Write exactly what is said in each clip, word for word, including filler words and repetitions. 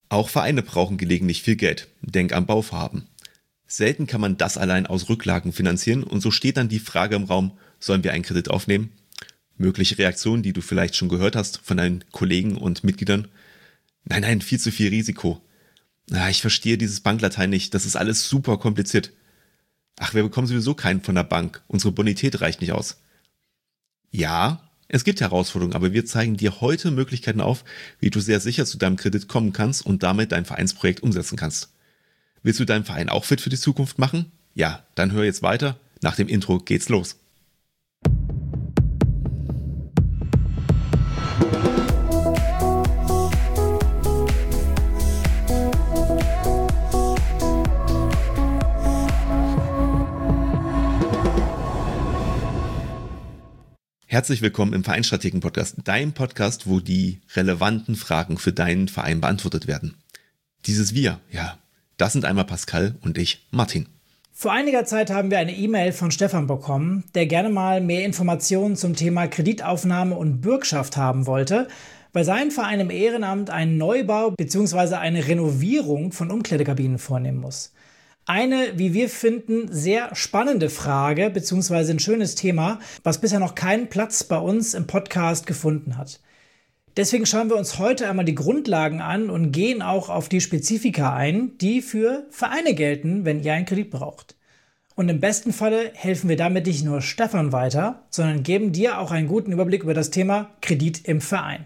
Auch Vereine brauchen gelegentlich viel Geld. Denk an Bauvorhaben. Selten kann man das allein aus Rücklagen finanzieren und so steht dann die Frage im Raum, sollen wir einen Kredit aufnehmen? Mögliche Reaktionen, die du vielleicht schon gehört hast von deinen Kollegen und Mitgliedern. Nein, nein, viel zu viel Risiko. Na, ich verstehe dieses Banklatein nicht, das ist alles super kompliziert. Ach, wir bekommen sowieso keinen von der Bank, unsere Bonität reicht nicht aus. Ja, es gibt Herausforderungen, aber wir zeigen dir heute Möglichkeiten auf, wie du sehr sicher zu deinem Kredit kommen kannst und damit dein Vereinsprojekt umsetzen kannst. Willst du deinen Verein auch fit für die Zukunft machen? Ja, dann hör jetzt weiter. Nach dem Intro geht's los. Herzlich willkommen im Vereinsstrategen-Podcast, dein Podcast, wo die relevanten Fragen für deinen Verein beantwortet werden. Dieses Wir, ja, das sind einmal Pascal und ich, Martin. Vor einiger Zeit haben wir eine E-Mail von Stefan bekommen, der gerne mal mehr Informationen zum Thema Kreditaufnahme und Bürgschaft haben wollte, weil sein Verein im Ehrenamt einen Neubau bzw. eine Renovierung von Umkleidekabinen vornehmen muss. Eine, wie wir finden, sehr spannende Frage bzw. ein schönes Thema, was bisher noch keinen Platz bei uns im Podcast gefunden hat. Deswegen schauen wir uns heute einmal die Grundlagen an und gehen auch auf die Spezifika ein, die für Vereine gelten, wenn ihr einen Kredit braucht. Und im besten Falle helfen wir damit nicht nur Stefan weiter, sondern geben dir auch einen guten Überblick über das Thema Kredit im Verein.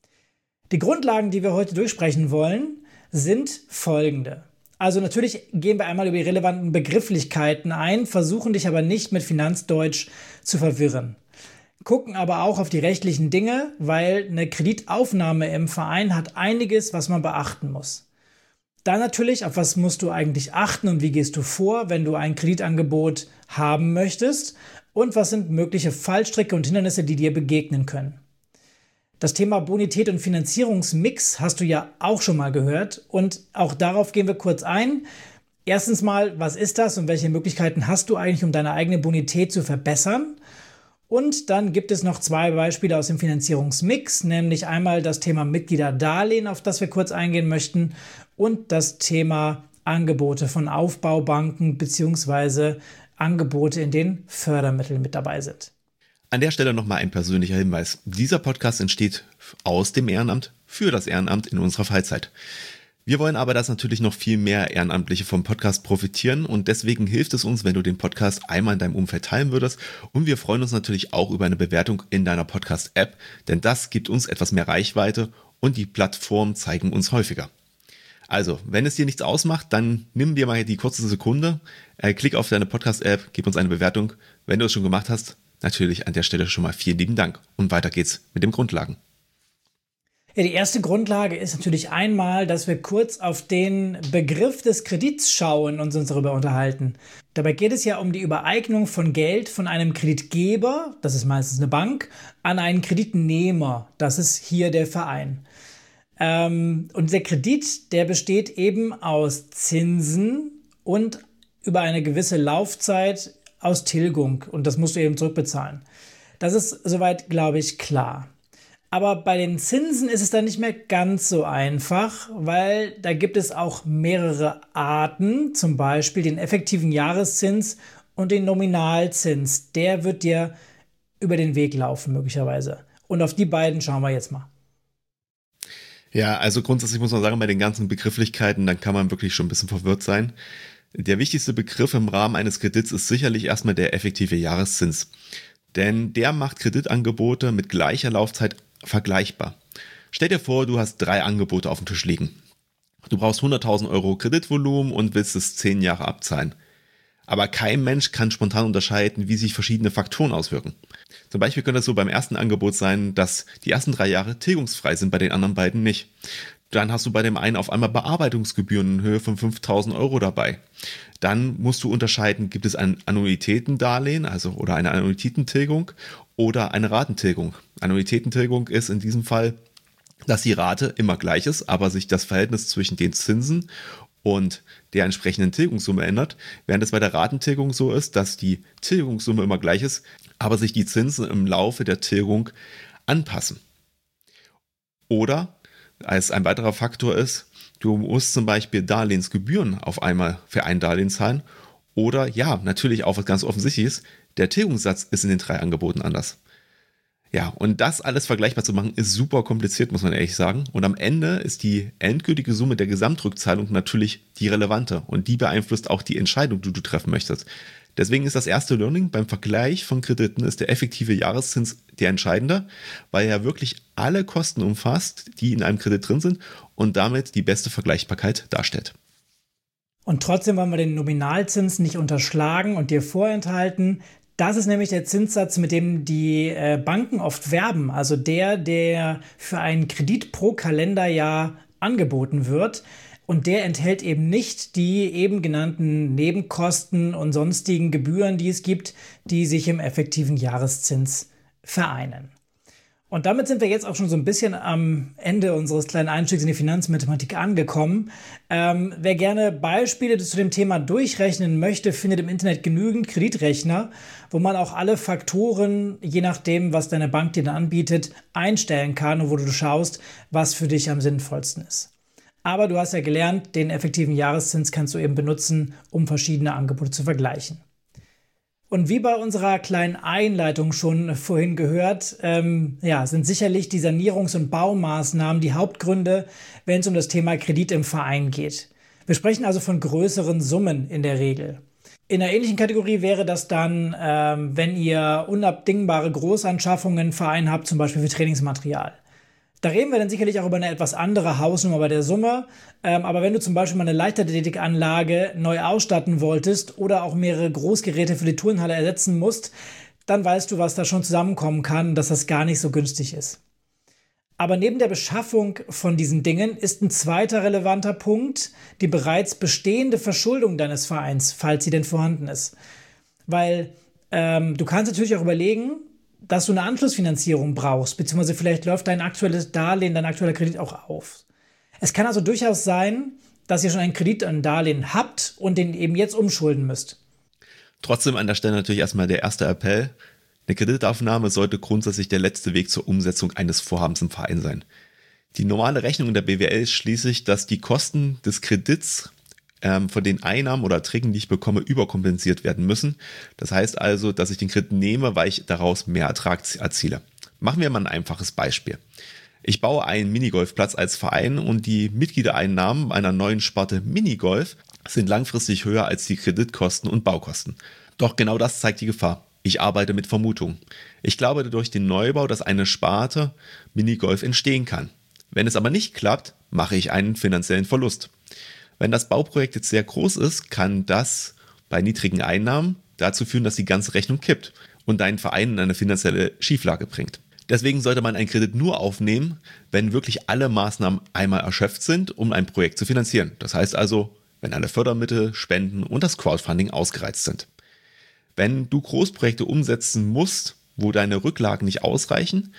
Die Grundlagen, die wir heute durchsprechen wollen, sind folgende. Also natürlich gehen wir einmal über die relevanten Begrifflichkeiten ein, versuchen dich aber nicht mit Finanzdeutsch zu verwirren. Gucken aber auch auf die rechtlichen Dinge, weil eine Kreditaufnahme im Verein hat einiges, was man beachten muss. Dann natürlich, auf was musst du eigentlich achten und wie gehst du vor, wenn du ein Kreditangebot haben möchtest und was sind mögliche Fallstricke und Hindernisse, die dir begegnen können. Das Thema Bonität und Finanzierungsmix hast du ja auch schon mal gehört und auch darauf gehen wir kurz ein. Erstens mal, was ist das und welche Möglichkeiten hast du eigentlich, um deine eigene Bonität zu verbessern? Und dann gibt es noch zwei Beispiele aus dem Finanzierungsmix, nämlich einmal das Thema Mitgliederdarlehen, auf das wir kurz eingehen möchten, und das Thema Angebote von Aufbaubanken bzw. Angebote, in denen Fördermittel mit dabei sind. An der Stelle nochmal ein persönlicher Hinweis. Dieser Podcast entsteht aus dem Ehrenamt für das Ehrenamt in unserer Freizeit. Wir wollen aber, dass natürlich noch viel mehr Ehrenamtliche vom Podcast profitieren und deswegen hilft es uns, wenn du den Podcast einmal in deinem Umfeld teilen würdest und wir freuen uns natürlich auch über eine Bewertung in deiner Podcast-App, denn das gibt uns etwas mehr Reichweite und die Plattformen zeigen uns häufiger. Also, wenn es dir nichts ausmacht, dann nimm dir mal die kurze Sekunde, äh, klick auf deine Podcast-App, gib uns eine Bewertung. Wenn du es schon gemacht hast, natürlich an der Stelle schon mal vielen lieben Dank und weiter geht's mit den Grundlagen. Ja, die erste Grundlage ist natürlich einmal, dass wir kurz auf den Begriff des Kredits schauen und uns darüber unterhalten. Dabei geht es ja um die Übereignung von Geld von einem Kreditgeber, das ist meistens eine Bank, an einen Kreditnehmer, das ist hier der Verein. Ähm, und der Kredit, der besteht eben aus Zinsen und über eine gewisse Laufzeit aus Tilgung und das musst du eben zurückbezahlen. Das ist soweit, glaube ich, klar. Aber bei den Zinsen ist es dann nicht mehr ganz so einfach, weil da gibt es auch mehrere Arten, zum Beispiel den effektiven Jahreszins und den Nominalzins. Der wird dir über den Weg laufen möglicherweise. Und auf die beiden schauen wir jetzt mal. Ja, also grundsätzlich muss man sagen, bei den ganzen Begrifflichkeiten, dann kann man wirklich schon ein bisschen verwirrt sein. Der wichtigste Begriff im Rahmen eines Kredits ist sicherlich erstmal der effektive Jahreszins. Denn der macht Kreditangebote mit gleicher Laufzeit vergleichbar. Stell dir vor, du hast drei Angebote auf dem Tisch liegen. Du brauchst hunderttausend Euro Kreditvolumen und willst es zehn Jahre abzahlen. Aber kein Mensch kann spontan unterscheiden, wie sich verschiedene Faktoren auswirken. Zum Beispiel könnte es so beim ersten Angebot sein, dass die ersten drei Jahre tilgungsfrei sind, bei den anderen beiden nicht. Dann hast du bei dem einen auf einmal Bearbeitungsgebühren in Höhe von fünftausend Euro dabei. Dann musst du unterscheiden, gibt es ein Annuitätendarlehen, also oder eine Annuitätentilgung oder eine Ratentilgung. Annuitätentilgung ist in diesem Fall, dass die Rate immer gleich ist, aber sich das Verhältnis zwischen den Zinsen und der entsprechenden Tilgungssumme ändert, während es bei der Ratentilgung so ist, dass die Tilgungssumme immer gleich ist, aber sich die Zinsen im Laufe der Tilgung anpassen. Oder als ein weiterer Faktor ist, Du musst zum Beispiel Darlehensgebühren auf einmal für ein Darlehen zahlen. Oder ja, natürlich auch was ganz Offensichtliches, der Tilgungssatz ist in den drei Angeboten anders. Ja, und das alles vergleichbar zu machen, ist super kompliziert, muss man ehrlich sagen. Und am Ende ist die endgültige Summe der Gesamtrückzahlung natürlich die relevante. Und die beeinflusst auch die Entscheidung, die du treffen möchtest. Deswegen ist das erste Learning beim Vergleich von Krediten ist der effektive Jahreszins der entscheidende, weil er wirklich alle Kosten umfasst, die in einem Kredit drin sind und damit die beste Vergleichbarkeit darstellt. Und trotzdem wollen wir den Nominalzins nicht unterschlagen und dir vorenthalten. Das ist nämlich der Zinssatz, mit dem die äh, Banken oft werben. Also der, der für einen Kredit pro Kalenderjahr angeboten wird. Und der enthält eben nicht die eben genannten Nebenkosten und sonstigen Gebühren, die es gibt, die sich im effektiven Jahreszins vereinen. Und damit sind wir jetzt auch schon so ein bisschen am Ende unseres kleinen Einstiegs in die Finanzmathematik angekommen. Ähm, wer gerne Beispiele zu dem Thema durchrechnen möchte, findet im Internet genügend Kreditrechner, wo man auch alle Faktoren, je nachdem, was deine Bank dir dann anbietet, einstellen kann und wo du schaust, was für dich am sinnvollsten ist. Aber du hast ja gelernt, den effektiven Jahreszins kannst du eben benutzen, um verschiedene Angebote zu vergleichen. Und wie bei unserer kleinen Einleitung schon vorhin gehört, ähm, ja, sind sicherlich die Sanierungs- und Baumaßnahmen die Hauptgründe, wenn es um das Thema Kredit im Verein geht. Wir sprechen also von größeren Summen in der Regel. In einer ähnlichen Kategorie wäre das dann, ähm, wenn ihr unabdingbare Großanschaffungen im Verein habt, zum Beispiel für Trainingsmaterial. Da reden wir dann sicherlich auch über eine etwas andere Hausnummer bei der Summe. Ähm, aber wenn du zum Beispiel mal eine Leichtathletikanlage neu ausstatten wolltest oder auch mehrere Großgeräte für die Turnhalle ersetzen musst, dann weißt du, was da schon zusammenkommen kann, dass das gar nicht so günstig ist. Aber neben der Beschaffung von diesen Dingen ist ein zweiter relevanter Punkt die bereits bestehende Verschuldung deines Vereins, falls sie denn vorhanden ist. Weil ähm, du kannst natürlich auch überlegen, dass du eine Anschlussfinanzierung brauchst, beziehungsweise vielleicht läuft dein aktuelles Darlehen, dein aktueller Kredit auch auf. Es kann also durchaus sein, dass ihr schon einen Kredit, ein Darlehen habt und den eben jetzt umschulden müsst. Trotzdem an der Stelle natürlich erstmal der erste Appell. Eine Kreditaufnahme sollte grundsätzlich der letzte Weg zur Umsetzung eines Vorhabens im Verein sein. Die normale Rechnung in der B W L ist schließlich, dass die Kosten des Kredits ähm, von den Einnahmen oder Erträgen, die ich bekomme, überkompensiert werden müssen. Das heißt also, dass ich den Kredit nehme, weil ich daraus mehr Ertrag erziele. Machen wir mal ein einfaches Beispiel. Ich baue einen Minigolfplatz als Verein und die Mitgliedereinnahmen einer neuen Sparte Minigolf sind langfristig höher als die Kreditkosten und Baukosten. Doch genau das zeigt die Gefahr. Ich arbeite mit Vermutungen. Ich glaube durch den Neubau, dass eine Sparte Minigolf entstehen kann. Wenn es aber nicht klappt, mache ich einen finanziellen Verlust. Wenn das Bauprojekt jetzt sehr groß ist, kann das bei niedrigen Einnahmen dazu führen, dass die ganze Rechnung kippt und deinen Verein in eine finanzielle Schieflage bringt. Deswegen sollte man einen Kredit nur aufnehmen, wenn wirklich alle Maßnahmen einmal erschöpft sind, um ein Projekt zu finanzieren. Das heißt also, wenn alle Fördermittel, Spenden und das Crowdfunding ausgereizt sind. Wenn du Großprojekte umsetzen musst, wo deine Rücklagen nicht ausreichen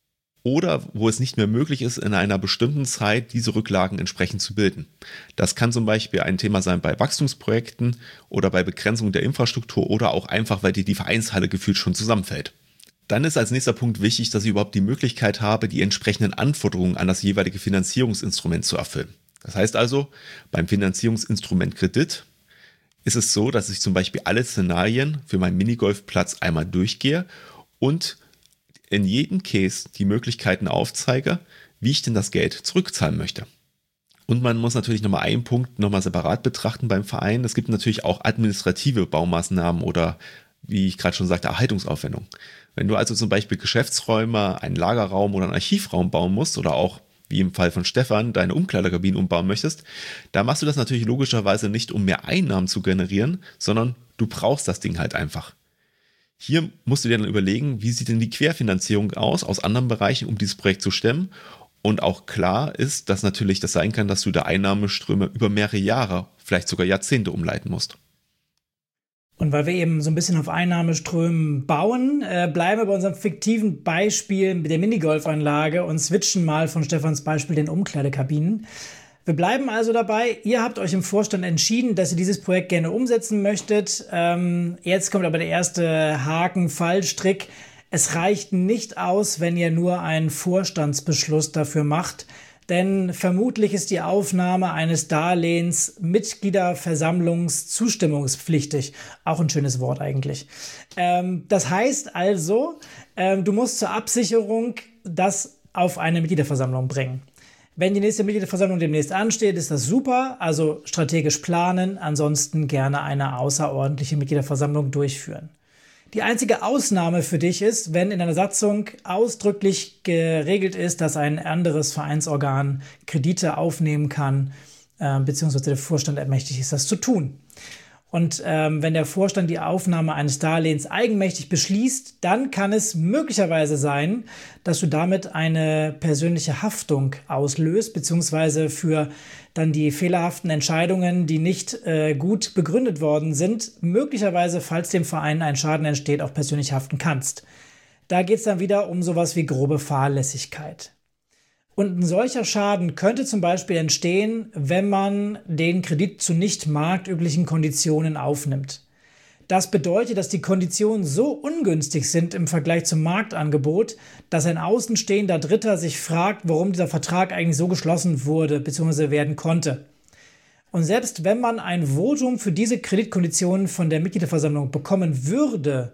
oder wo es nicht mehr möglich ist, in einer bestimmten Zeit diese Rücklagen entsprechend zu bilden. Das kann zum Beispiel ein Thema sein bei Wachstumsprojekten oder bei Begrenzung der Infrastruktur oder auch einfach, weil dir die Vereinshalle gefühlt schon zusammenfällt. Dann ist als nächster Punkt wichtig, dass ich überhaupt die Möglichkeit habe, die entsprechenden Anforderungen an das jeweilige Finanzierungsinstrument zu erfüllen. Das heißt also, beim Finanzierungsinstrument Kredit ist es so, dass ich zum Beispiel alle Szenarien für meinen Minigolfplatz einmal durchgehe und in jedem Case die Möglichkeiten aufzeige, wie ich denn das Geld zurückzahlen möchte. Und man muss natürlich nochmal einen Punkt nochmal separat betrachten beim Verein. Es gibt natürlich auch administrative Baumaßnahmen oder, wie ich gerade schon sagte, Erhaltungsaufwendungen. Wenn du also zum Beispiel Geschäftsräume, einen Lagerraum oder einen Archivraum bauen musst oder auch, wie im Fall von Stefan, deine Umkleidekabine umbauen möchtest, da machst du das natürlich logischerweise nicht, um mehr Einnahmen zu generieren, sondern du brauchst das Ding halt einfach. Hier musst du dir dann überlegen, wie sieht denn die Querfinanzierung aus, aus anderen Bereichen, um dieses Projekt zu stemmen. Und auch klar ist, dass natürlich das sein kann, dass du da Einnahmeströme über mehrere Jahre, vielleicht sogar Jahrzehnte umleiten musst. Und weil wir eben so ein bisschen auf Einnahmeströmen bauen, äh, bleiben wir bei unserem fiktiven Beispiel mit der Minigolfanlage und switchen mal von Stefans Beispiel den Umkleidekabinen. Wir bleiben also dabei, ihr habt euch im Vorstand entschieden, dass ihr dieses Projekt gerne umsetzen möchtet. Ähm, jetzt kommt aber der erste Haken, Fallstrick. Es reicht nicht aus, wenn ihr nur einen Vorstandsbeschluss dafür macht. denn vermutlich ist die Aufnahme eines Darlehens Mitgliederversammlungszustimmungspflichtig. Auch ein schönes Wort eigentlich. Ähm, das heißt also, ähm, du musst zur Absicherung das auf eine Mitgliederversammlung bringen. Wenn die nächste Mitgliederversammlung demnächst ansteht, ist das super, also strategisch planen, ansonsten gerne eine außerordentliche Mitgliederversammlung durchführen. Die einzige Ausnahme für dich ist, wenn in einer Satzung ausdrücklich geregelt ist, dass ein anderes Vereinsorgan Kredite aufnehmen kann, äh, beziehungsweise der Vorstand ermächtigt ist, das zu tun. Und ähm, wenn der Vorstand die Aufnahme eines Darlehens eigenmächtig beschließt, dann kann es möglicherweise sein, dass du damit eine persönliche Haftung auslöst, beziehungsweise für dann die fehlerhaften Entscheidungen, die nicht äh, gut begründet worden sind, möglicherweise, falls dem Verein ein Schaden entsteht, auch persönlich haften kannst. Da geht es dann wieder um sowas wie grobe Fahrlässigkeit. Und ein solcher Schaden könnte zum Beispiel entstehen, wenn man den Kredit zu nicht marktüblichen Konditionen aufnimmt. Das bedeutet, dass die Konditionen so ungünstig sind im Vergleich zum Marktangebot, dass ein außenstehender Dritter sich fragt, warum dieser Vertrag eigentlich so geschlossen wurde bzw. werden konnte. Und selbst wenn man ein Votum für diese Kreditkonditionen von der Mitgliederversammlung bekommen würde,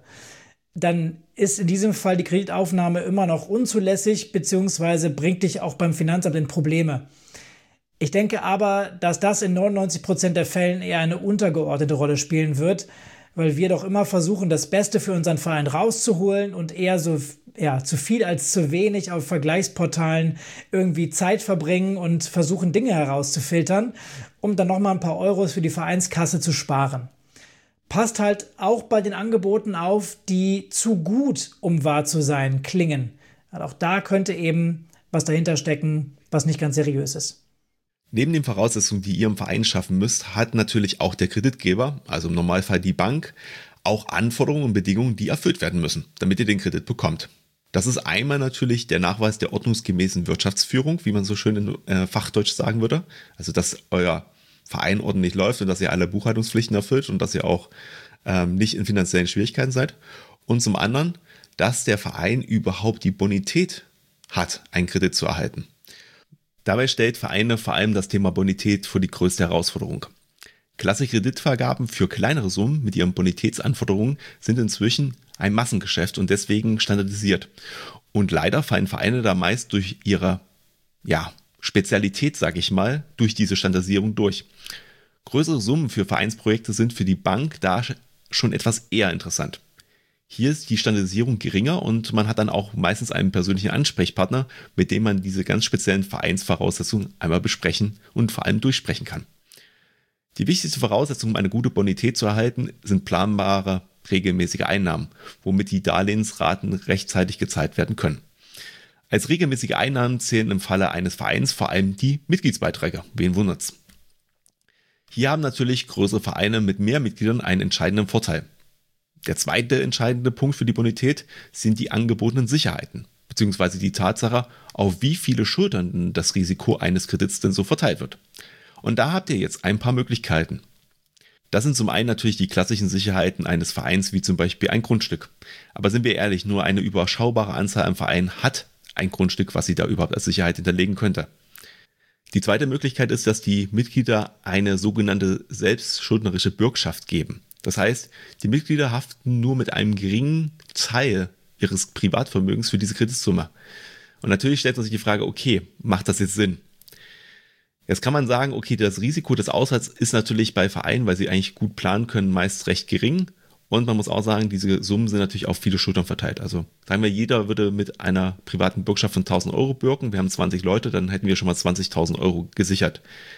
dann ist in diesem Fall die Kreditaufnahme immer noch unzulässig bzw. bringt dich auch beim Finanzamt in Probleme. Ich denke aber, dass das in neunundneunzig Prozent der Fällen eher eine untergeordnete Rolle spielen wird, weil wir doch immer versuchen, das Beste für unseren Verein rauszuholen und eher so ja, zu viel als zu wenig auf Vergleichsportalen irgendwie Zeit verbringen und versuchen, Dinge herauszufiltern, um dann nochmal ein paar Euros für die Vereinskasse zu sparen. Passt halt auch bei den Angeboten auf, die zu gut, um wahr zu sein, klingen. Also auch da könnte eben was dahinter stecken, was nicht ganz seriös ist. Neben den Voraussetzungen, die ihr im Verein schaffen müsst, hat natürlich auch der Kreditgeber, also im Normalfall die Bank, auch Anforderungen und Bedingungen, die erfüllt werden müssen, damit ihr den Kredit bekommt. Das ist einmal natürlich der Nachweis der ordnungsgemäßen Wirtschaftsführung, wie man so schön in äh, Fachdeutsch sagen würde. Also dass euer Verein ordentlich läuft und dass ihr alle Buchhaltungspflichten erfüllt und dass ihr auch ähm, nicht in finanziellen Schwierigkeiten seid. Und zum anderen, dass der Verein überhaupt die Bonität hat, einen Kredit zu erhalten. Dabei stellt Vereine vor allem das Thema Bonität vor die größte Herausforderung. Klassische Kreditvergaben für kleinere Summen mit ihren Bonitätsanforderungen sind inzwischen ein Massengeschäft und deswegen standardisiert. Und leider fallen Vereine da meist durch ihre ja, Spezialität, sage ich mal, durch diese Standardisierung durch. Größere Summen für Vereinsprojekte sind für die Bank da schon etwas eher interessant. Hier ist die Standardisierung geringer und man hat dann auch meistens einen persönlichen Ansprechpartner, mit dem man diese ganz speziellen Vereinsvoraussetzungen einmal besprechen und vor allem durchsprechen kann. Die wichtigste Voraussetzung, um eine gute Bonität zu erhalten, sind planbare, regelmäßige Einnahmen, womit die Darlehensraten rechtzeitig gezahlt werden können. Als regelmäßige Einnahmen zählen im Falle eines Vereins vor allem die Mitgliedsbeiträge. Wen wundert's? Hier haben natürlich größere Vereine mit mehr Mitgliedern einen entscheidenden Vorteil. Der zweite entscheidende Punkt für die Bonität sind die angebotenen Sicherheiten, beziehungsweise die Tatsache, auf wie viele Schultern das Risiko eines Kredits denn so verteilt wird. Und da habt ihr jetzt ein paar Möglichkeiten. Das sind zum einen natürlich die klassischen Sicherheiten eines Vereins, wie zum Beispiel ein Grundstück. Aber sind wir ehrlich, nur eine überschaubare Anzahl an Vereinen hat ein Grundstück, was sie da überhaupt als Sicherheit hinterlegen könnte. Die zweite Möglichkeit ist, dass die Mitglieder eine sogenannte selbstschuldnerische Bürgschaft geben. Das heißt, die Mitglieder haften nur mit einem geringen Teil ihres Privatvermögens für diese Kreditsumme. Und natürlich stellt man sich die Frage, okay, macht das jetzt Sinn? Jetzt kann man sagen, okay, das Risiko des Ausfalls ist natürlich bei Vereinen, weil sie eigentlich gut planen können, meist recht gering. Und man muss auch sagen, diese Summen sind natürlich auf viele Schultern verteilt. Also sagen wir, jeder würde mit einer privaten Bürgschaft von tausend Euro bürgen. Wir haben zwanzig Leute, dann hätten wir schon mal zwanzigtausend Euro gesichert.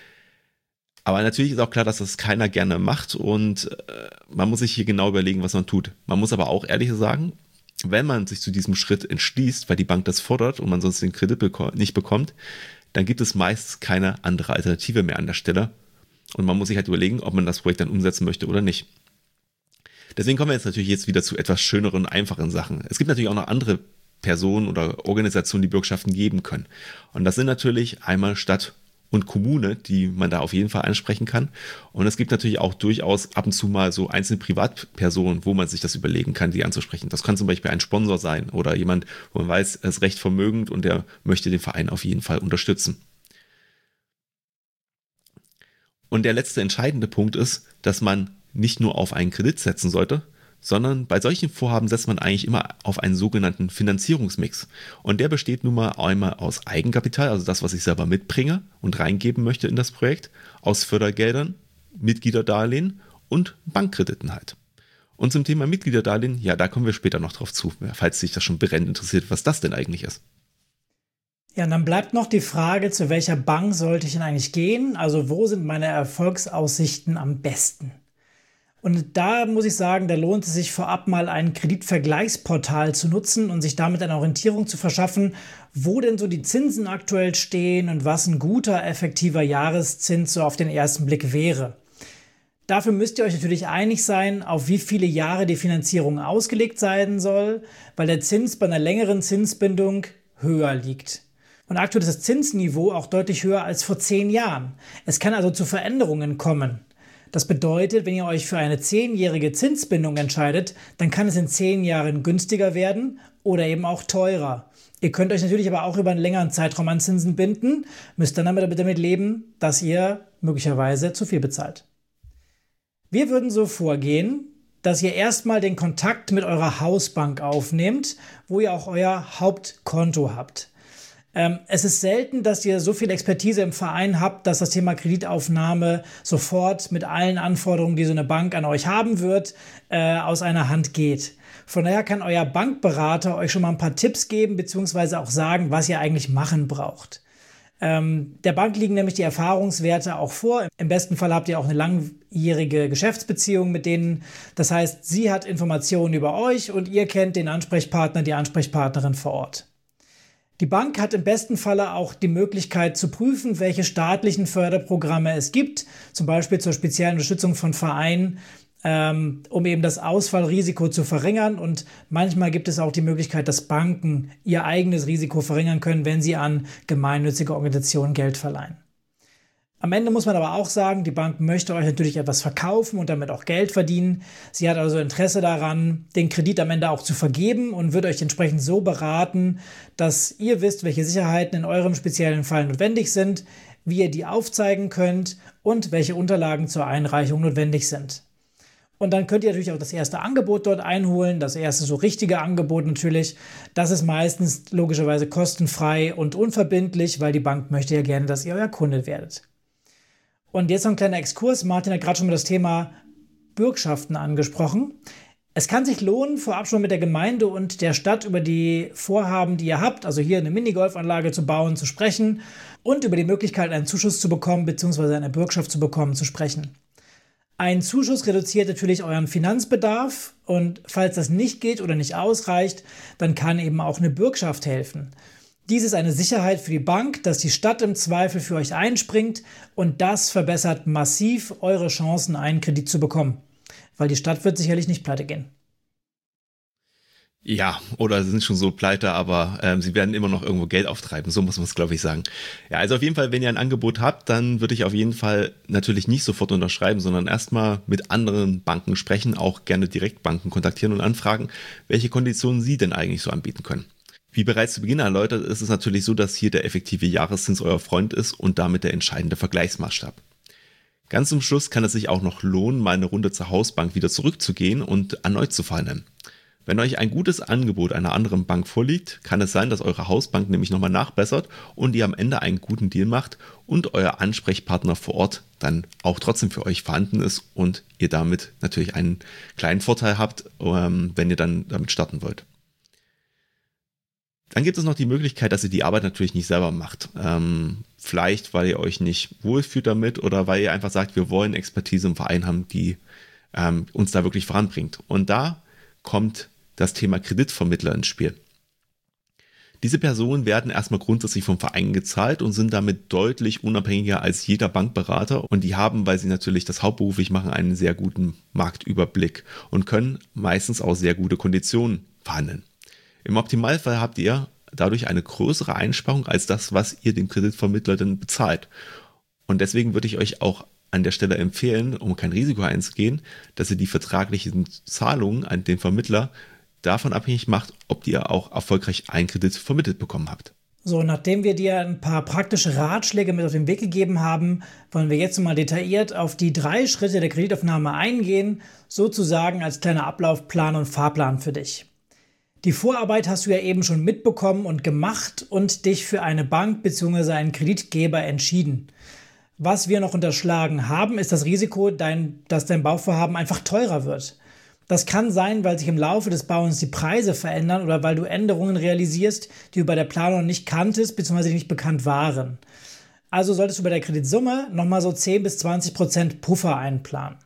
Aber natürlich ist auch klar, dass das keiner gerne macht und äh, man muss sich hier genau überlegen, was man tut. Man muss aber auch ehrlich sagen, wenn man sich zu diesem Schritt entschließt, weil die Bank das fordert und man sonst den Kredit beko- nicht bekommt, dann gibt es meist keine andere Alternative mehr an der Stelle. Und man muss sich halt überlegen, ob man das Projekt dann umsetzen möchte oder nicht. Deswegen kommen wir jetzt natürlich jetzt wieder zu etwas schöneren, einfachen Sachen. Es gibt natürlich auch noch andere Personen oder Organisationen, die Bürgschaften geben können. Und das sind natürlich einmal Stadt und Kommune, die man da auf jeden Fall ansprechen kann. Und es gibt natürlich auch durchaus ab und zu mal so einzelne Privatpersonen, wo man sich das überlegen kann, die anzusprechen. Das kann zum Beispiel ein Sponsor sein oder jemand, wo man weiß, er ist recht vermögend und der möchte den Verein auf jeden Fall unterstützen. Und der letzte entscheidende Punkt ist, dass man nicht nur auf einen Kredit setzen sollte, sondern bei solchen Vorhaben setzt man eigentlich immer auf einen sogenannten Finanzierungsmix. Und der besteht nun mal einmal aus Eigenkapital, also das, was ich selber mitbringe und reingeben möchte in das Projekt, aus Fördergeldern, Mitgliederdarlehen und Bankkrediten halt. Und zum Thema Mitgliederdarlehen, ja, da kommen wir später noch drauf zu, falls sich das schon brennend interessiert, was das denn eigentlich ist. Ja, und dann bleibt noch die Frage, zu welcher Bank sollte ich denn eigentlich gehen? Also wo sind meine Erfolgsaussichten am besten? Und da muss ich sagen, da lohnt es sich vorab mal ein Kreditvergleichsportal zu nutzen und sich damit eine Orientierung zu verschaffen, wo denn so die Zinsen aktuell stehen und was ein guter, effektiver Jahreszins so auf den ersten Blick wäre. Dafür müsst ihr euch natürlich einig sein, auf wie viele Jahre die Finanzierung ausgelegt sein soll, weil der Zins bei einer längeren Zinsbindung höher liegt. Und aktuell ist das Zinsniveau auch deutlich höher als vor zehn Jahren. Es kann also zu Veränderungen kommen. Das bedeutet, wenn ihr euch für eine zehnjährige Zinsbindung entscheidet, dann kann es in zehn Jahren günstiger werden oder eben auch teurer. Ihr könnt euch natürlich aber auch über einen längeren Zeitraum an Zinsen binden, müsst dann damit, damit leben, dass ihr möglicherweise zu viel bezahlt. Wir würden so vorgehen, dass ihr erstmal den Kontakt mit eurer Hausbank aufnehmt, wo ihr auch euer Hauptkonto habt. Ähm, es ist selten, dass ihr so viel Expertise im Verein habt, dass das Thema Kreditaufnahme sofort mit allen Anforderungen, die so eine Bank an euch haben wird, äh, aus einer Hand geht. Von daher kann euer Bankberater euch schon mal ein paar Tipps geben, beziehungsweise auch sagen, was ihr eigentlich machen braucht. Ähm, der Bank liegen nämlich die Erfahrungswerte auch vor. Im besten Fall habt ihr auch eine langjährige Geschäftsbeziehung mit denen. Das heißt, sie hat Informationen über euch und ihr kennt den Ansprechpartner, die Ansprechpartnerin vor Ort. Die Bank hat im besten Falle auch die Möglichkeit zu prüfen, welche staatlichen Förderprogramme es gibt, zum Beispiel zur speziellen Unterstützung von Vereinen, ähm, um eben das Ausfallrisiko zu verringern. Und manchmal gibt es auch die Möglichkeit, dass Banken ihr eigenes Risiko verringern können, wenn sie an gemeinnützige Organisationen Geld verleihen. Am Ende muss man aber auch sagen, die Bank möchte euch natürlich etwas verkaufen und damit auch Geld verdienen. Sie hat also Interesse daran, den Kredit am Ende auch zu vergeben und wird euch entsprechend so beraten, dass ihr wisst, welche Sicherheiten in eurem speziellen Fall notwendig sind, wie ihr die aufzeigen könnt und welche Unterlagen zur Einreichung notwendig sind. Und dann könnt ihr natürlich auch das erste Angebot dort einholen, das erste so richtige Angebot natürlich. Das ist meistens logischerweise kostenfrei und unverbindlich, weil die Bank möchte ja gerne, dass ihr euer Kunde werdet. Und jetzt noch ein kleiner Exkurs. Martin hat gerade schon mal das Thema Bürgschaften angesprochen. Es kann sich lohnen, vorab schon mit der Gemeinde und der Stadt über die Vorhaben, die ihr habt, also hier eine Minigolfanlage zu bauen, zu sprechen und über die Möglichkeit, einen Zuschuss zu bekommen bzw. eine Bürgschaft zu bekommen, zu sprechen. Ein Zuschuss reduziert natürlich euren Finanzbedarf und falls das nicht geht oder nicht ausreicht, dann kann eben auch eine Bürgschaft helfen. Dies ist eine Sicherheit für die Bank, dass die Stadt im Zweifel für euch einspringt und das verbessert massiv eure Chancen, einen Kredit zu bekommen. Weil die Stadt wird sicherlich nicht pleite gehen. Ja, oder sie sind schon so pleite, aber ähm, sie werden immer noch irgendwo Geld auftreiben, so muss man es, glaube ich, sagen. Ja, also auf jeden Fall, wenn ihr ein Angebot habt, dann würde ich auf jeden Fall natürlich nicht sofort unterschreiben, sondern erstmal mit anderen Banken sprechen, auch gerne Direktbanken kontaktieren und anfragen, welche Konditionen sie denn eigentlich so anbieten können. Wie bereits zu Beginn erläutert, ist es natürlich so, dass hier der effektive Jahreszins euer Freund ist und damit der entscheidende Vergleichsmaßstab. Ganz zum Schluss kann es sich auch noch lohnen, mal eine Runde zur Hausbank wieder zurückzugehen und erneut zu verhandeln. Wenn euch ein gutes Angebot einer anderen Bank vorliegt, kann es sein, dass eure Hausbank nämlich nochmal nachbessert und ihr am Ende einen guten Deal macht und euer Ansprechpartner vor Ort dann auch trotzdem für euch vorhanden ist und ihr damit natürlich einen kleinen Vorteil habt, wenn ihr dann damit starten wollt. Dann gibt es noch die Möglichkeit, dass ihr die Arbeit natürlich nicht selber macht. Ähm, vielleicht, weil ihr euch nicht wohlfühlt damit oder weil ihr einfach sagt, wir wollen Expertise im Verein haben, die ähm, uns da wirklich voranbringt. Und da kommt das Thema Kreditvermittler ins Spiel. Diese Personen werden erstmal grundsätzlich vom Verein gezahlt und sind damit deutlich unabhängiger als jeder Bankberater. Und die haben, weil sie natürlich das hauptberuflich machen, einen sehr guten Marktüberblick und können meistens auch sehr gute Konditionen verhandeln. Im Optimalfall habt ihr dadurch eine größere Einsparung als das, was ihr dem Kreditvermittler dann bezahlt. Und deswegen würde ich euch auch an der Stelle empfehlen, um kein Risiko einzugehen, dass ihr die vertraglichen Zahlungen an den Vermittler davon abhängig macht, ob ihr auch erfolgreich einen Kredit vermittelt bekommen habt. So, nachdem wir dir ein paar praktische Ratschläge mit auf den Weg gegeben haben, wollen wir jetzt mal detailliert auf die drei Schritte der Kreditaufnahme eingehen, sozusagen als kleiner Ablaufplan und Fahrplan für dich. Die Vorarbeit hast du ja eben schon mitbekommen und gemacht und dich für eine Bank bzw. einen Kreditgeber entschieden. Was wir noch unterschlagen haben, ist das Risiko, dein, dass dein Bauvorhaben einfach teurer wird. Das kann sein, weil sich im Laufe des Bauens die Preise verändern oder weil du Änderungen realisierst, die du bei der Planung nicht kanntest bzw. nicht bekannt waren. Also solltest du bei der Kreditsumme nochmal so zehn bis zwanzig Prozent Puffer einplanen.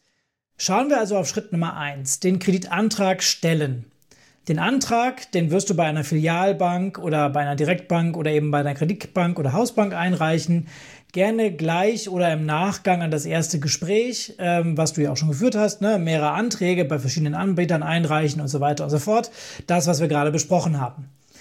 Schauen wir also auf Schritt Nummer eins, den Kreditantrag stellen. Den Antrag, den wirst du bei einer Filialbank oder bei einer Direktbank oder eben bei einer Kreditbank oder Hausbank einreichen. Gerne gleich oder im Nachgang an das erste Gespräch, ähm, was du ja auch schon geführt hast, ne? Mehrere Anträge bei verschiedenen Anbietern einreichen und so weiter und so fort. Das, was wir gerade besprochen haben.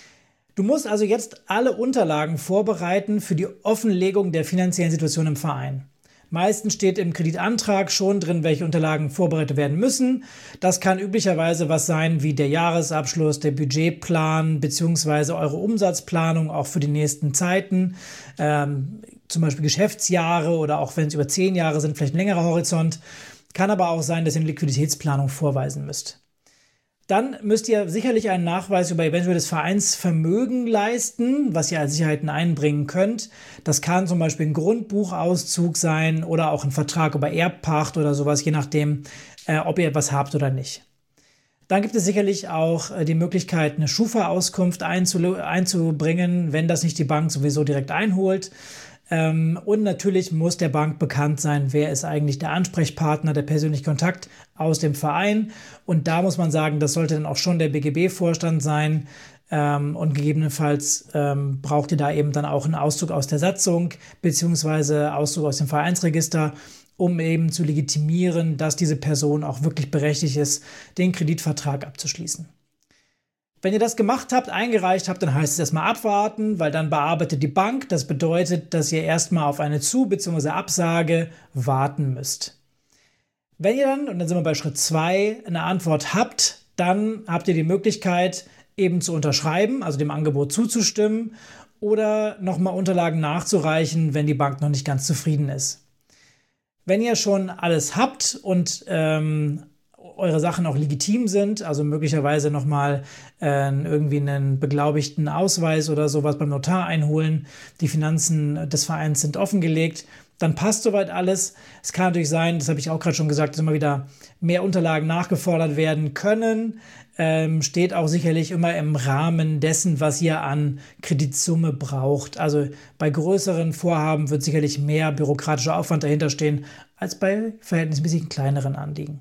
Du musst also jetzt alle Unterlagen vorbereiten für die Offenlegung der finanziellen Situation im Verein. Meistens steht im Kreditantrag schon drin, welche Unterlagen vorbereitet werden müssen. Das kann üblicherweise was sein wie der Jahresabschluss, der Budgetplan bzw. eure Umsatzplanung auch für die nächsten Zeiten. Ähm, zum Beispiel Geschäftsjahre oder auch wenn es über zehn Jahre sind, vielleicht ein längerer Horizont. Kann aber auch sein, dass ihr eine Liquiditätsplanung vorweisen müsst. Dann müsst ihr sicherlich einen Nachweis über eventuelles Vereinsvermögen leisten, was ihr als Sicherheiten einbringen könnt. Das kann zum Beispiel ein Grundbuchauszug sein oder auch ein Vertrag über Erbpacht oder sowas, je nachdem, äh, ob ihr etwas habt oder nicht. Dann gibt es sicherlich auch äh, die Möglichkeit, eine Schufa-Auskunft einzu- einzubringen, wenn das nicht die Bank sowieso direkt einholt. Ähm, und natürlich muss der Bank bekannt sein, wer ist eigentlich der Ansprechpartner, der persönliche Kontakt aus dem Verein. Und da muss man sagen, das sollte dann auch schon der B G B-Vorstand sein. Ähm, und gegebenenfalls ähm, braucht ihr da eben dann auch einen Auszug aus der Satzung beziehungsweise Auszug aus dem Vereinsregister, um eben zu legitimieren, dass diese Person auch wirklich berechtigt ist, den Kreditvertrag abzuschließen. Wenn ihr das gemacht habt, eingereicht habt, dann heißt es erstmal abwarten, weil dann bearbeitet die Bank. Das bedeutet, dass ihr erstmal auf eine Zu- bzw. Absage warten müsst. Wenn ihr dann, und dann sind wir bei Schritt zwei, eine Antwort habt, dann habt ihr die Möglichkeit, eben zu unterschreiben, also dem Angebot zuzustimmen oder nochmal Unterlagen nachzureichen, wenn die Bank noch nicht ganz zufrieden ist. Wenn ihr schon alles habt und ähm, eure Sachen auch legitim sind, also möglicherweise nochmal äh, irgendwie einen beglaubigten Ausweis oder sowas beim Notar einholen, die Finanzen des Vereins sind offengelegt, dann passt soweit alles. Es kann natürlich sein, das habe ich auch gerade schon gesagt, dass immer wieder mehr Unterlagen nachgefordert werden können. Ähm, steht auch sicherlich immer im Rahmen dessen, was ihr an Kreditsumme braucht. Also bei größeren Vorhaben wird sicherlich mehr bürokratischer Aufwand dahinter stehen, als bei verhältnismäßig kleineren Anliegen.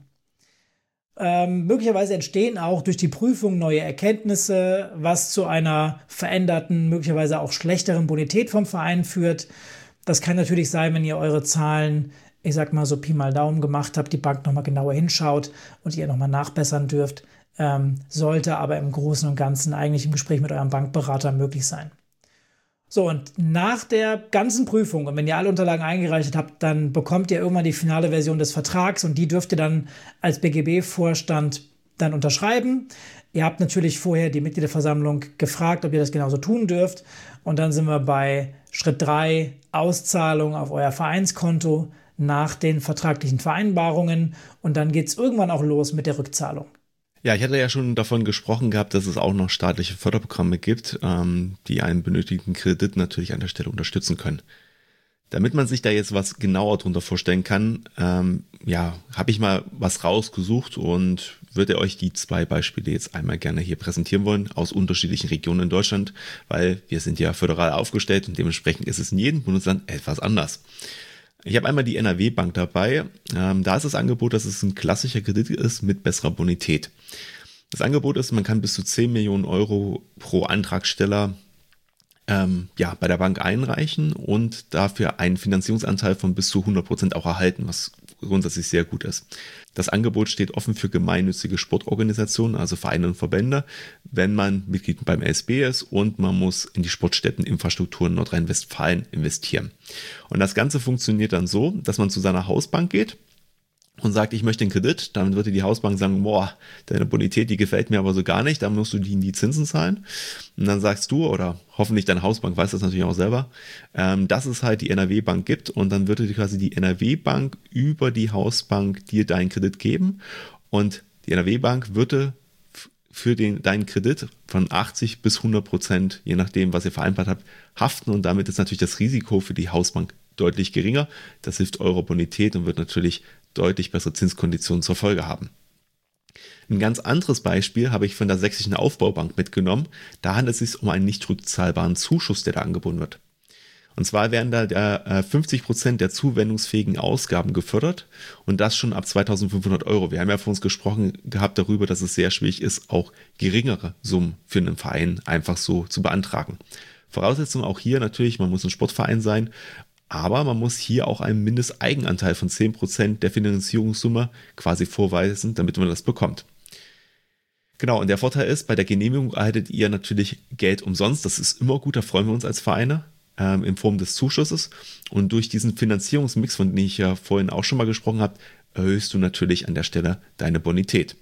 Ähm, möglicherweise entstehen auch durch die Prüfung neue Erkenntnisse, was zu einer veränderten, möglicherweise auch schlechteren Bonität vom Verein führt. Das kann natürlich sein, wenn ihr eure Zahlen, ich sag mal so Pi mal Daumen gemacht habt, die Bank nochmal genauer hinschaut und ihr nochmal nachbessern dürft. Ähm, sollte aber im Großen und Ganzen eigentlich im Gespräch mit eurem Bankberater möglich sein. So, und nach der ganzen Prüfung und wenn ihr alle Unterlagen eingereicht habt, dann bekommt ihr irgendwann die finale Version des Vertrags und die dürft ihr dann als B G B-Vorstand dann unterschreiben. Ihr habt natürlich vorher die Mitgliederversammlung gefragt, ob ihr das genauso tun dürft. Und dann sind wir bei Schritt drei, Auszahlung auf euer Vereinskonto nach den vertraglichen Vereinbarungen. Und dann geht es irgendwann auch los mit der Rückzahlung. Ja, ich hatte ja schon davon gesprochen gehabt, dass es auch noch staatliche Förderprogramme gibt, ähm, die einen benötigten Kredit natürlich an der Stelle unterstützen können. Damit man sich da jetzt was genauer drunter vorstellen kann, ähm, ja, habe ich mal was rausgesucht und würde euch die zwei Beispiele jetzt einmal gerne hier präsentieren wollen, aus unterschiedlichen Regionen in Deutschland, weil wir sind ja föderal aufgestellt und dementsprechend ist es in jedem Bundesland etwas anders. Ich habe einmal die N R W-Bank dabei. Ähm, da ist das Angebot, dass es ein klassischer Kredit ist mit besserer Bonität. Das Angebot ist, man kann bis zu zehn Millionen Euro pro Antragsteller ähm, ja, bei der Bank einreichen und dafür einen Finanzierungsanteil von bis zu hundert Prozent auch erhalten, was grundsätzlich sehr gut ist. Das Angebot steht offen für gemeinnützige Sportorganisationen, also Vereine und Verbände, wenn man Mitglied beim L S B ist und man muss in die Sportstätteninfrastruktur in Nordrhein-Westfalen investieren. Und das Ganze funktioniert dann so, dass man zu seiner Hausbank geht und sagt, ich möchte einen Kredit, dann würde die Hausbank sagen, boah, deine Bonität, die gefällt mir aber so gar nicht, dann musst du die, die Zinsen zahlen. Und dann sagst du, oder hoffentlich deine Hausbank weiß das natürlich auch selber, ähm, dass es halt die N R W-Bank gibt, und dann würde quasi die N R W-Bank über die Hausbank dir deinen Kredit geben, und die N R W-Bank würde für den, deinen Kredit von achtzig bis hundert Prozent, je nachdem, was ihr vereinbart habt, haften, und damit ist natürlich das Risiko für die Hausbank deutlich geringer. Das hilft eurer Bonität und wird natürlich deutlich bessere Zinskonditionen zur Folge haben. Ein ganz anderes Beispiel habe ich von der Sächsischen Aufbaubank mitgenommen. Da handelt es sich um einen nicht rückzahlbaren Zuschuss, der da angeboten wird. Und zwar werden da der, fünfzig Prozent der zuwendungsfähigen Ausgaben gefördert, und das schon ab zweitausendfünfhundert Euro. Wir haben ja vor uns gesprochen gehabt darüber, dass es sehr schwierig ist, auch geringere Summen für einen Verein einfach so zu beantragen. Voraussetzung auch hier natürlich, man muss ein Sportverein sein, aber man muss hier auch einen Mindesteigenanteil von zehn Prozent der Finanzierungssumme quasi vorweisen, damit man das bekommt. Genau, und der Vorteil ist, bei der Genehmigung erhaltet ihr natürlich Geld umsonst. Das ist immer gut, da freuen wir uns als Vereine ähm, in Form des Zuschusses. Und durch diesen Finanzierungsmix, von dem ich ja vorhin auch schon mal gesprochen habe, erhöhst du natürlich an der Stelle deine Bonität.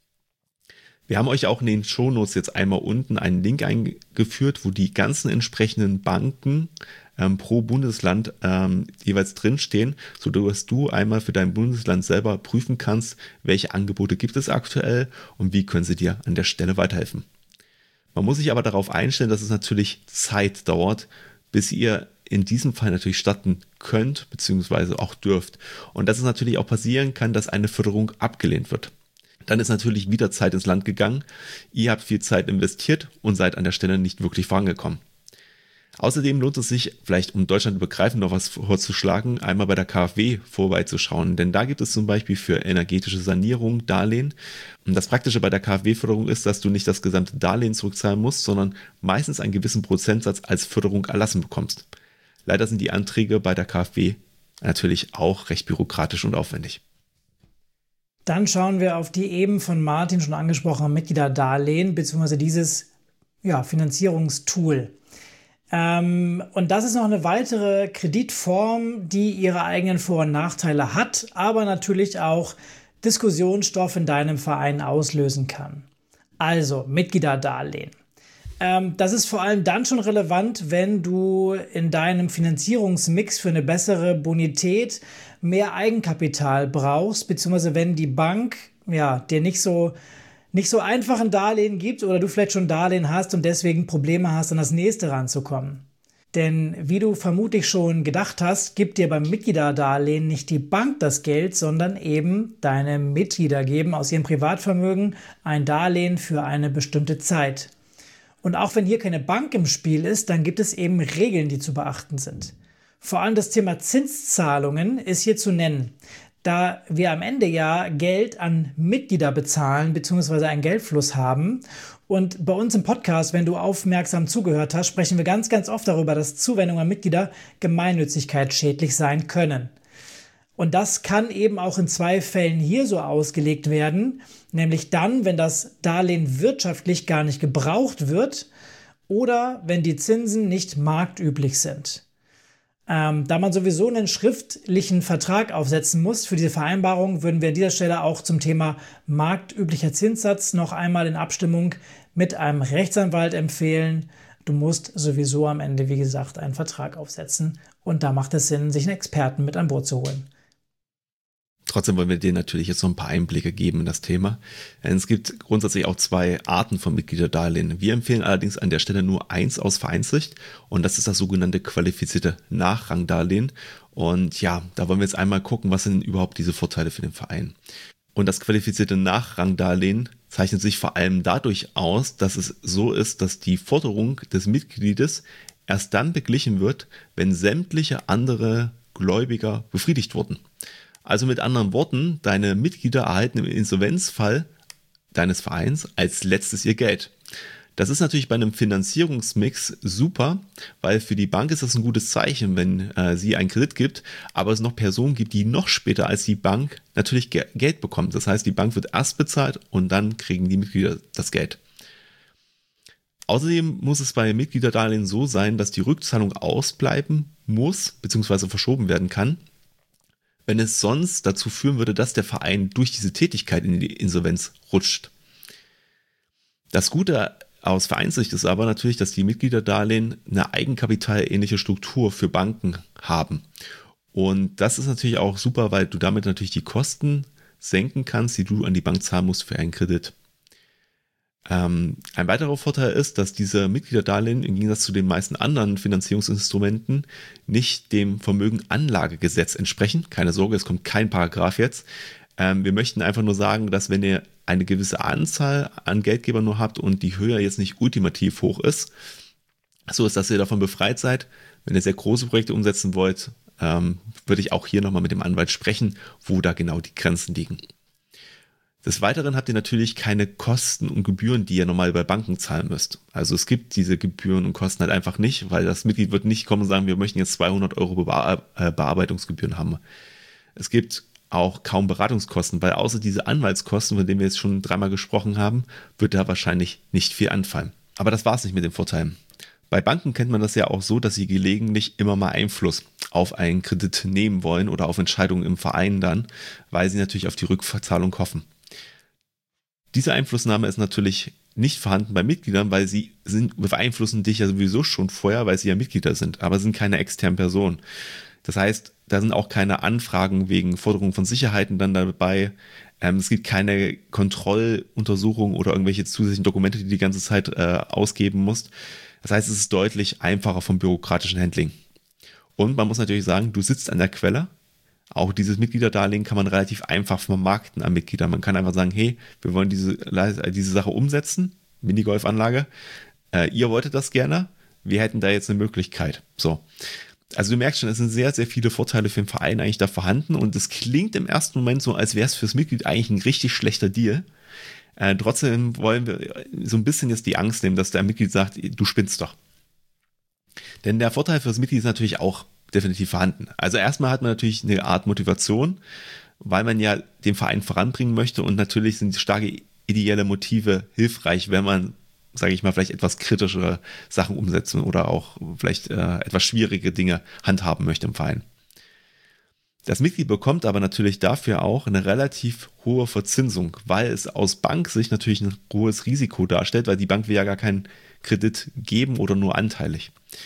Wir haben euch auch in den Shownotes jetzt einmal unten einen Link eingeführt, wo die ganzen entsprechenden Banken ähm, pro Bundesland ähm, jeweils drinstehen, sodass du einmal für dein Bundesland selber prüfen kannst, welche Angebote gibt es aktuell und wie können sie dir an der Stelle weiterhelfen. Man muss sich aber darauf einstellen, dass es natürlich Zeit dauert, bis ihr in diesem Fall natürlich starten könnt bzw. auch dürft. Und dass es natürlich auch passieren kann, dass eine Förderung abgelehnt wird. Dann ist natürlich wieder Zeit ins Land gegangen. Ihr habt viel Zeit investiert und seid an der Stelle nicht wirklich vorangekommen. Außerdem lohnt es sich, vielleicht um Deutschland übergreifend noch was vorzuschlagen, einmal bei der KfW vorbeizuschauen. Denn da gibt es zum Beispiel für energetische Sanierung Darlehen. Und das Praktische bei der KfW-Förderung ist, dass du nicht das gesamte Darlehen zurückzahlen musst, sondern meistens einen gewissen Prozentsatz als Förderung erlassen bekommst. Leider sind die Anträge bei der KfW natürlich auch recht bürokratisch und aufwendig. Dann schauen wir auf die eben von Martin schon angesprochenen Mitgliederdarlehen bzw. dieses ja, Finanzierungstool. Ähm, und das ist noch eine weitere Kreditform, die ihre eigenen Vor- und Nachteile hat, aber natürlich auch Diskussionsstoff in deinem Verein auslösen kann. Also Mitgliederdarlehen. Ähm, das ist vor allem dann schon relevant, wenn du in deinem Finanzierungsmix für eine bessere Bonität mehr Eigenkapital brauchst, beziehungsweise wenn die Bank ja, dir nicht so, nicht so einfach ein Darlehen gibt oder du vielleicht schon Darlehen hast und deswegen Probleme hast, an das nächste ranzukommen. Denn wie du vermutlich schon gedacht hast, gibt dir beim Mitgliederdarlehen nicht die Bank das Geld, sondern eben deine Mitglieder geben aus ihrem Privatvermögen ein Darlehen für eine bestimmte Zeit. Und auch wenn hier keine Bank im Spiel ist, dann gibt es eben Regeln, die zu beachten sind. Vor allem das Thema Zinszahlungen ist hier zu nennen, da wir am Ende ja Geld an Mitglieder bezahlen bzw. einen Geldfluss haben. Und bei uns im Podcast, wenn du aufmerksam zugehört hast, sprechen wir ganz, ganz oft darüber, dass Zuwendungen an Mitglieder gemeinnützigkeitsschädlich sein können. Und das kann eben auch in zwei Fällen hier so ausgelegt werden, nämlich dann, wenn das Darlehen wirtschaftlich gar nicht gebraucht wird oder wenn die Zinsen nicht marktüblich sind. Ähm, da man sowieso einen schriftlichen Vertrag aufsetzen muss für diese Vereinbarung, würden wir an dieser Stelle auch zum Thema marktüblicher Zinssatz noch einmal in Abstimmung mit einem Rechtsanwalt empfehlen. Du musst sowieso am Ende, wie gesagt, einen Vertrag aufsetzen und da macht es Sinn, sich einen Experten mit an Bord zu holen. Trotzdem wollen wir dir natürlich jetzt noch ein paar Einblicke geben in das Thema. Es gibt grundsätzlich auch zwei Arten von Mitgliederdarlehen. Wir empfehlen allerdings an der Stelle nur eins aus Vereinssicht und das ist das sogenannte qualifizierte Nachrangdarlehen. Und ja, da wollen wir jetzt einmal gucken, was sind überhaupt diese Vorteile für den Verein. Und das qualifizierte Nachrangdarlehen zeichnet sich vor allem dadurch aus, dass es so ist, dass die Forderung des Mitgliedes erst dann beglichen wird, wenn sämtliche andere Gläubiger befriedigt wurden. Also mit anderen Worten, deine Mitglieder erhalten im Insolvenzfall deines Vereins als letztes ihr Geld. Das ist natürlich bei einem Finanzierungsmix super, weil für die Bank ist das ein gutes Zeichen, wenn äh, sie einen Kredit gibt, aber es noch Personen gibt, die noch später als die Bank natürlich ge- Geld bekommen. Das heißt, die Bank wird erst bezahlt und dann kriegen die Mitglieder das Geld. Außerdem muss es bei Mitgliederdarlehen so sein, dass die Rückzahlung ausbleiben muss bzw. verschoben werden kann, wenn es sonst dazu führen würde, dass der Verein durch diese Tätigkeit in die Insolvenz rutscht. Das Gute aus Vereinssicht ist aber natürlich, dass die Mitgliederdarlehen eine eigenkapitalähnliche Struktur für Banken haben. Und das ist natürlich auch super, weil du damit natürlich die Kosten senken kannst, die du an die Bank zahlen musst für einen Kredit. Ähm, ein weiterer Vorteil ist, dass diese Mitgliederdarlehen im Gegensatz zu den meisten anderen Finanzierungsinstrumenten nicht dem Vermögenanlagegesetz entsprechen. Keine Sorge, es kommt kein Paragraph jetzt. Ähm, wir möchten einfach nur sagen, dass wenn ihr eine gewisse Anzahl an Geldgebern nur habt und die Höhe jetzt nicht ultimativ hoch ist, so ist, dass ihr davon befreit seid. Wenn ihr sehr große Projekte umsetzen wollt, ähm, würde ich auch hier nochmal mit dem Anwalt sprechen, wo da genau die Grenzen liegen. Des Weiteren habt ihr natürlich keine Kosten und Gebühren, die ihr normal bei Banken zahlen müsst. Also es gibt diese Gebühren und Kosten halt einfach nicht, weil das Mitglied wird nicht kommen und sagen, wir möchten jetzt zweihundert Euro Bearbeitungsgebühren haben. Es gibt auch kaum Beratungskosten, weil außer diese Anwaltskosten, von denen wir jetzt schon dreimal gesprochen haben, wird da wahrscheinlich nicht viel anfallen. Aber das war es nicht mit den Vorteilen. Bei Banken kennt man das ja auch so, dass sie gelegentlich immer mal Einfluss auf einen Kredit nehmen wollen oder auf Entscheidungen im Verein dann, weil sie natürlich auf die Rückzahlung hoffen. Diese Einflussnahme ist natürlich nicht vorhanden bei Mitgliedern, weil sie sind, beeinflussen dich ja sowieso schon vorher, weil sie ja Mitglieder sind, aber sind keine externen Personen. Das heißt, da sind auch keine Anfragen wegen Forderung von Sicherheiten dann dabei. Ähm, es gibt keine Kontrolluntersuchung oder irgendwelche zusätzlichen Dokumente, die du die ganze Zeit äh, ausgeben musst. Das heißt, es ist deutlich einfacher vom bürokratischen Handling. Und man muss natürlich sagen, du sitzt an der Quelle. Auch dieses Mitgliederdarlehen kann man relativ einfach vermarkten an Mitglieder. Man kann einfach sagen, hey, wir wollen diese, diese Sache umsetzen, Minigolfanlage. Äh, ihr wolltet das gerne, wir hätten da jetzt eine Möglichkeit. So. Also du merkst schon, es sind sehr, sehr viele Vorteile für den Verein eigentlich da vorhanden und es klingt im ersten Moment so, als wäre es fürs Mitglied eigentlich ein richtig schlechter Deal. Äh, trotzdem wollen wir so ein bisschen jetzt die Angst nehmen, dass der Mitglied sagt, du spinnst doch. Denn der Vorteil fürs Mitglied ist natürlich auch definitiv vorhanden. Also erstmal hat man natürlich eine Art Motivation, weil man ja den Verein voranbringen möchte und natürlich sind starke ideelle Motive hilfreich, wenn man, sage ich mal, vielleicht etwas kritischere Sachen umsetzen oder auch vielleicht äh, etwas schwierige Dinge handhaben möchte im Verein. Das Mitglied bekommt aber natürlich dafür auch eine relativ hohe Verzinsung, weil es aus Banksicht natürlich ein hohes Risiko darstellt, weil die Bank will ja gar keinen Kredit geben oder nur anteilig.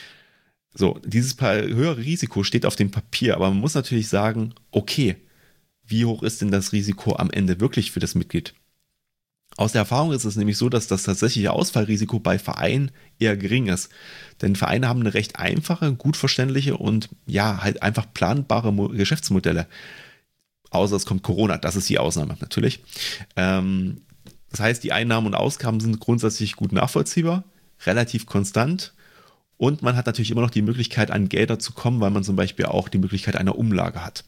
So, dieses höhere Risiko steht auf dem Papier, aber man muss natürlich sagen, okay, wie hoch ist denn das Risiko am Ende wirklich für das Mitglied? Aus der Erfahrung ist es nämlich so, dass das tatsächliche Ausfallrisiko bei Vereinen eher gering ist. Denn Vereine haben eine recht einfache, gut verständliche und ja, halt einfach planbare Mo- Geschäftsmodelle. Außer es kommt Corona, das ist die Ausnahme natürlich. Ähm, das heißt, die Einnahmen und Ausgaben sind grundsätzlich gut nachvollziehbar, relativ konstant. Und man hat natürlich immer noch die Möglichkeit, an Gelder zu kommen, weil man zum Beispiel auch die Möglichkeit einer Umlage hat.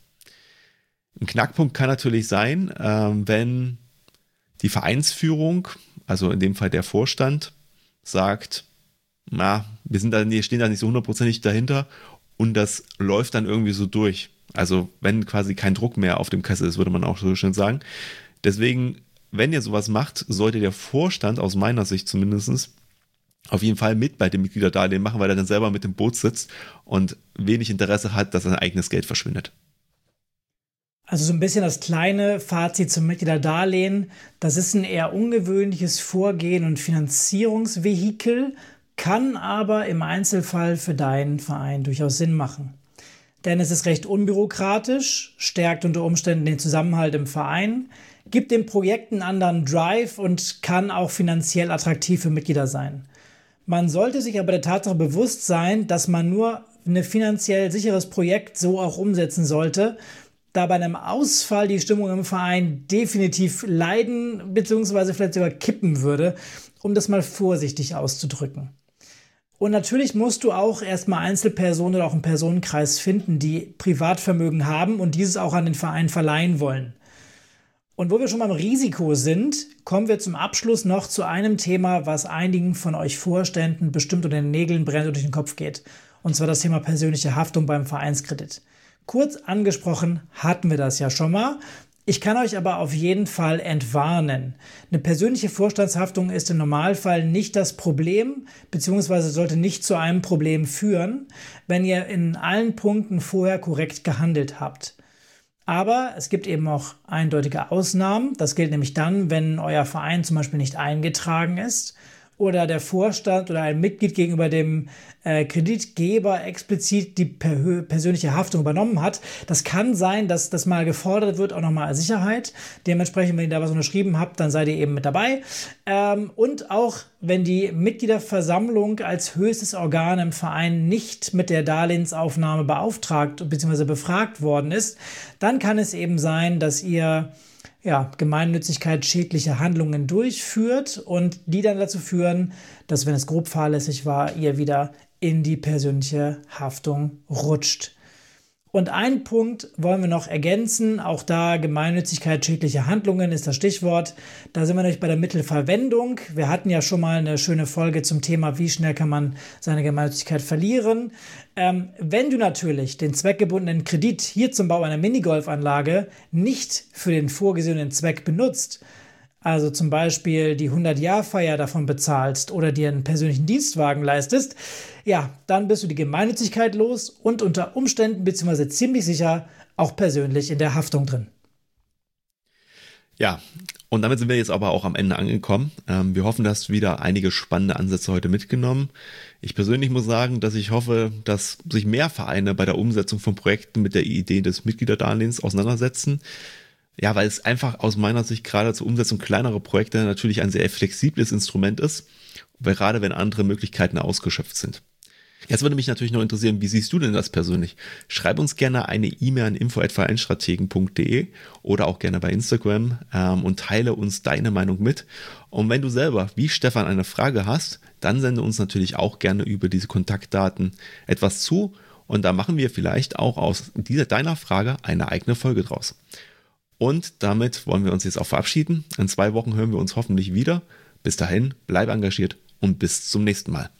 Ein Knackpunkt kann natürlich sein, ähm, wenn die Vereinsführung, also in dem Fall der Vorstand, sagt, na, wir sind da, wir stehen da nicht so hundertprozentig dahinter und das läuft dann irgendwie so durch. Also wenn quasi kein Druck mehr auf dem Kessel ist, würde man auch so schön sagen. Deswegen, wenn ihr sowas macht, sollte der Vorstand aus meiner Sicht zumindest auf jeden Fall mit bei dem Mitgliederdarlehen machen, weil er dann selber mit dem Boot sitzt und wenig Interesse hat, dass sein eigenes Geld verschwindet. Also so ein bisschen das kleine Fazit zum Mitgliederdarlehen. Das ist ein eher ungewöhnliches Vorgehen und Finanzierungsvehikel, kann aber im Einzelfall für deinen Verein durchaus Sinn machen. Denn es ist recht unbürokratisch, stärkt unter Umständen den Zusammenhalt im Verein, gibt den Projekten einen anderen Drive und kann auch finanziell attraktiv für Mitglieder sein. Man sollte sich aber der Tatsache bewusst sein, dass man nur ein finanziell sicheres Projekt so auch umsetzen sollte, da bei einem Ausfall die Stimmung im Verein definitiv leiden bzw. vielleicht sogar kippen würde, um das mal vorsichtig auszudrücken. Und natürlich musst du auch erstmal Einzelpersonen oder auch einen Personenkreis finden, die Privatvermögen haben und dieses auch an den Verein verleihen wollen. Und wo wir schon beim Risiko sind, kommen wir zum Abschluss noch zu einem Thema, was einigen von euch Vorständen bestimmt unter den Nägeln brennt und durch den Kopf geht. Und zwar das Thema persönliche Haftung beim Vereinskredit. Kurz angesprochen hatten wir das ja schon mal. Ich kann euch aber auf jeden Fall entwarnen. Eine persönliche Vorstandshaftung ist im Normalfall nicht das Problem, beziehungsweise sollte nicht zu einem Problem führen, wenn ihr in allen Punkten vorher korrekt gehandelt habt. Aber es gibt eben auch eindeutige Ausnahmen. Das gilt nämlich dann, wenn euer Verein zum Beispiel nicht eingetragen ist oder der Vorstand oder ein Mitglied gegenüber dem äh, Kreditgeber explizit die per- persönliche Haftung übernommen hat. Das kann sein, dass das mal gefordert wird, auch nochmal als Sicherheit. Dementsprechend, wenn ihr da was unterschrieben habt, dann seid ihr eben mit dabei. Ähm, und auch, wenn die Mitgliederversammlung als höchstes Organ im Verein nicht mit der Darlehensaufnahme beauftragt bzw. befragt worden ist, dann kann es eben sein, dass ihr ja, gemeinnützigkeitsschädliche Handlungen durchführt und die dann dazu führen, dass, wenn es grob fahrlässig war, ihr wieder in die persönliche Haftung rutscht. Und einen Punkt wollen wir noch ergänzen, auch da gemeinnützigkeitsschädliche Handlungen ist das Stichwort. Da sind wir nämlich bei der Mittelverwendung. Wir hatten ja schon mal eine schöne Folge zum Thema, wie schnell kann man seine Gemeinnützigkeit verlieren. Ähm, wenn du natürlich den zweckgebundenen Kredit hier zum Bau einer Minigolfanlage nicht für den vorgesehenen Zweck benutzt, also zum Beispiel die hundert-Jahr-Feier davon bezahlst oder dir einen persönlichen Dienstwagen leistest, ja, dann bist du die Gemeinnützigkeit los und unter Umständen bzw. ziemlich sicher auch persönlich in der Haftung drin. Ja, und damit sind wir jetzt aber auch am Ende angekommen. Ähm, wir hoffen, du hast wieder einige spannende Ansätze heute mitgenommen. Ich persönlich muss sagen, dass ich hoffe, dass sich mehr Vereine bei der Umsetzung von Projekten mit der Idee des Mitgliederdarlehens auseinandersetzen. Ja, weil es einfach aus meiner Sicht gerade zur Umsetzung kleinerer Projekte natürlich ein sehr flexibles Instrument ist, gerade wenn andere Möglichkeiten ausgeschöpft sind. Jetzt würde mich natürlich noch interessieren, wie siehst du denn das persönlich? Schreib uns gerne eine E-Mail an info at vereinstrategen punkt de oder auch gerne bei Instagram ähm, und teile uns deine Meinung mit. Und wenn du selber, wie Stefan, eine Frage hast, dann sende uns natürlich auch gerne über diese Kontaktdaten etwas zu und da machen wir vielleicht auch aus dieser deiner Frage eine eigene Folge draus. Und damit wollen wir uns jetzt auch verabschieden. In zwei Wochen hören wir uns hoffentlich wieder. Bis dahin, bleib engagiert und bis zum nächsten Mal.